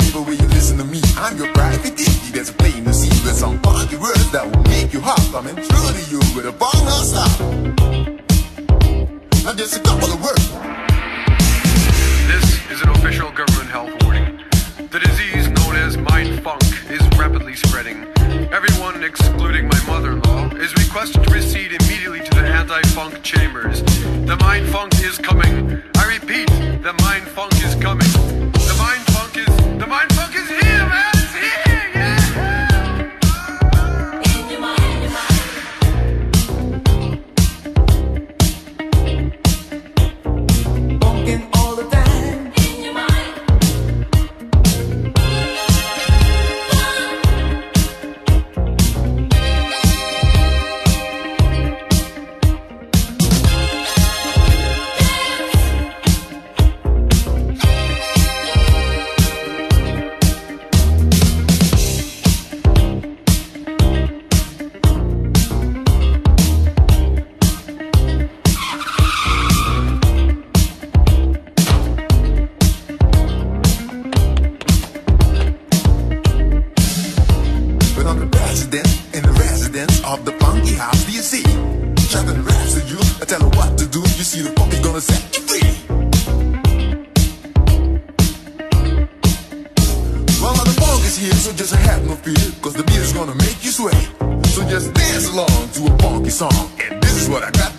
flavor when you listen to me. I'm your private DJ that's playing the scene with some funky words that will make you hop. Coming through to you with a bong non-stop. Now just a couple of words. This is an official government health warning. The disease known as mind funk is rapidly spreading. Everyone, excluding my mother-in-law, is requested to proceed immediately to the anti-funk chambers. The mind funk is coming. I repeat, the mind funk is coming. The mind funk is here, man! It's here, yeah! In your mind, in your mind. Funkin' all the time. In your mind. Of the funky house, do you see? Chopping raps to you, I tell her what to do. You see the funk is gonna set you free. Well, now the funk is here, so just have no fear, cause the beat is gonna make you sway. So just dance along to a funky song, and this is what I got